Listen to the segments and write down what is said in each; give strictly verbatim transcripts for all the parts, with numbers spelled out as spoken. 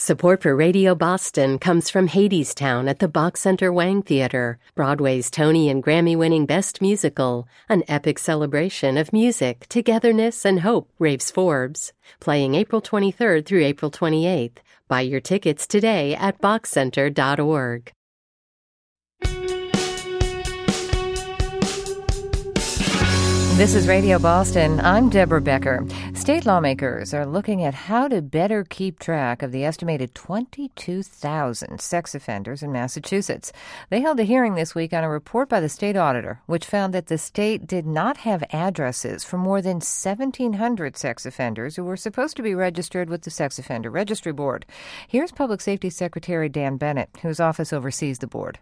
Support for Radio Boston comes from Hadestown at the Bach Center Wang Theater, Broadway's Tony and Grammy-winning Best Musical, an epic celebration of music, togetherness, and hope, raves Forbes. Playing April twenty-third through April twenty-eighth. Buy your tickets today at bach center dot org. This is Radio Boston. I'm Deborah Becker. State lawmakers are looking at how to better keep track of the estimated twenty-two thousand sex offenders in Massachusetts. They held a hearing this week on a report by the state auditor, which found that the state did not have addresses for more than seventeen hundred sex offenders who were supposed to be registered with the Sex Offender Registry Board. Here's Public Safety Secretary Dan Bennett, whose office oversees the board.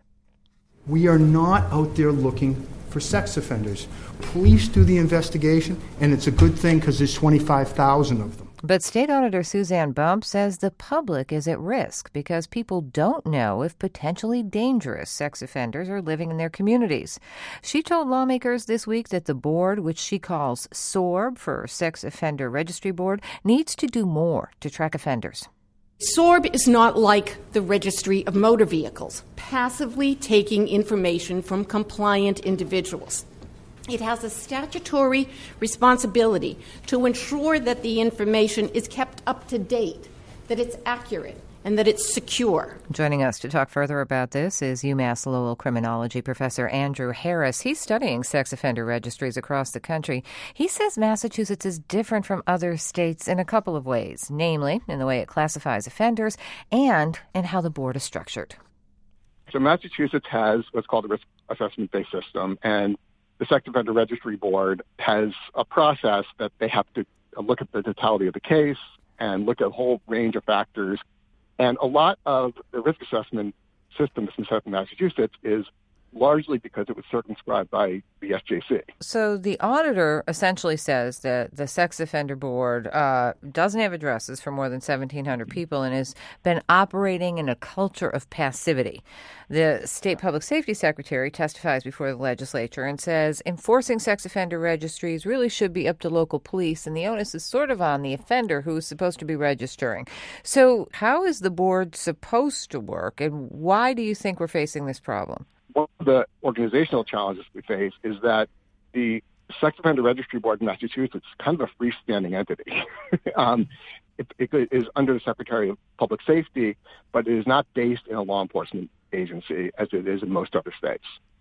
We are not out there looking for sex offenders. Police do the investigation, and it's a good thing because there's twenty-five thousand of them. But State Auditor Suzanne Bump says the public is at risk because people don't know if potentially dangerous sex offenders are living in their communities. She told lawmakers this week that the board, which she calls SORB for Sex Offender Registry Board, needs to do more to track offenders. SORB is not like the Registry of Motor Vehicles, passively taking information from compliant individuals. It has a statutory responsibility to ensure that the information is kept up to date, that it's accurate, and that it's secure. Joining us to talk further about this is UMass Lowell criminology professor Andrew Harris. He's studying sex offender registries across the country. He says Massachusetts is different from other states in a couple of ways, namely in the way it classifies offenders and in how the board is structured. So Massachusetts has what's called a risk assessment-based system, and the Sex Offender Registry Board has a process that they have to look at the totality of the case and look at a whole range of factors. And a lot of the risk assessment system that's set up in Massachusetts is largely because it was circumscribed by the S J C. So the auditor essentially says that the Sex Offender Board uh, doesn't have addresses for more than seventeen hundred people and has been operating in a culture of passivity. The state public safety secretary testifies before the legislature and says enforcing sex offender registries really should be up to local police, and the onus is sort of on the offender who is supposed to be registering. So how is the board supposed to work, and why do you think we're facing this problem? One of the organizational challenges we face is that the Sex Offender Registry Board in Massachusetts is kind of a freestanding entity. um, it, it is under the Secretary of Public Safety, but it is not based in a law enforcement agency as it is in most other states.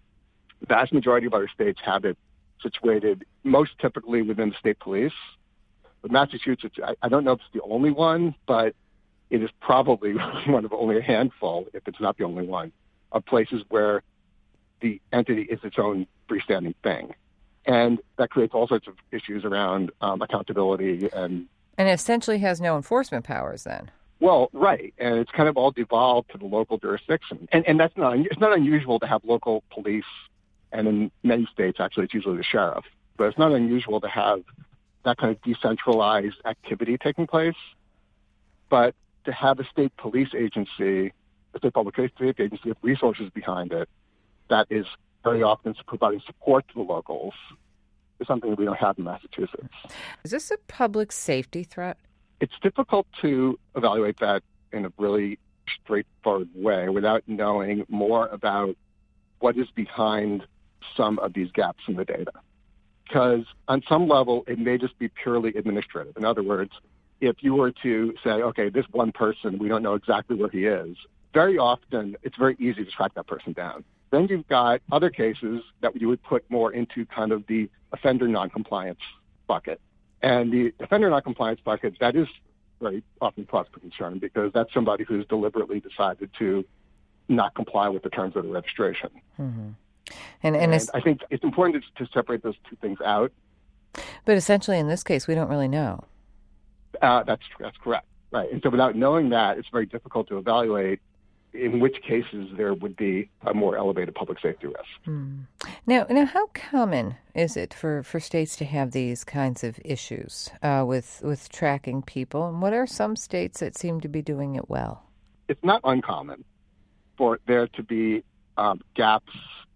The vast majority of other states have it situated most typically within the state police. But Massachusetts, I, I don't know if it's the only one, but it is probably one of only a handful, if it's not the only one, of places where the entity is its own freestanding thing. And that creates all sorts of issues around um, accountability and... And essentially has no enforcement powers then. Well, right. And it's kind of all devolved to the local jurisdiction. And, and that's not, it's not unusual to have local police, and in many states, actually, it's usually the sheriff. But it's not unusual to have that kind of decentralized activity taking place. But to have a state police agency, a state public safety agency with resources behind it, that is very often providing support to the locals, is something that we don't have in Massachusetts. Is this a public safety threat? It's difficult to evaluate that in a really straightforward way without knowing more about what is behind some of these gaps in the data. Because on some level, it may just be purely administrative. In other words, if you were to say, okay, this one person, we don't know exactly where he is, very often it's very easy to track that person down. Then you've got other cases that you would put more into kind of the offender noncompliance bucket. And the offender noncompliance bucket, that is very often cause for concern because that's somebody who's deliberately decided to not comply with the terms of the registration. Mm-hmm. And, and, and I think it's important to, to separate those two things out. But essentially in this case, we don't really know. Uh, that's that's correct. Right. And so without knowing that, it's very difficult to evaluate in which cases there would be a more elevated public safety risk. Hmm. Now, now, how common is it for, for states to have these kinds of issues uh, with with tracking people? And what are some states that seem to be doing it well? It's not uncommon for there to be um, gaps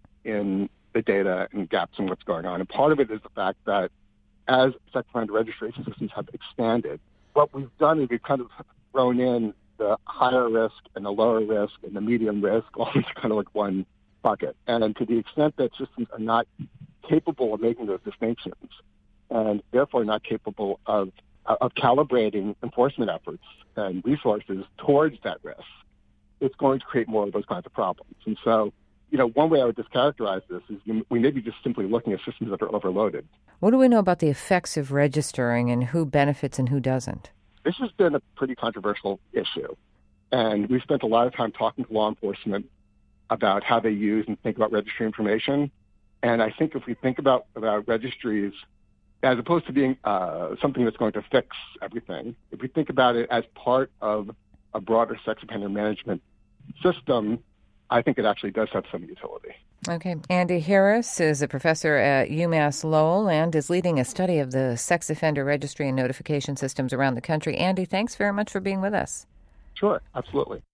in the data and gaps in what's going on. And part of it is the fact that as sex offender registration systems have expanded, what we've done is we've kind of thrown in the higher risk and the lower risk and the medium risk all into kind of like one bucket. And to the extent that systems are not capable of making those distinctions and therefore not capable of of calibrating enforcement efforts and resources towards that risk, it's going to create more of those kinds of problems. And so, you know, one way I would just characterize this is we may be just simply looking at systems that are overloaded. What do we know about the effects of registering and who benefits and who doesn't? This has been a pretty controversial issue. And we've spent a lot of time talking to law enforcement about how they use and think about registry information. And I think if we think about, about registries as opposed to being uh, something that's going to fix everything, if we think about it as part of a broader sex offender management system, I think it actually does have some utility. Okay. Andy Harris is a professor at UMass Lowell and is leading a study of the sex offender registry and notification systems around the country. Andy, thanks very much for being with us. Sure, absolutely.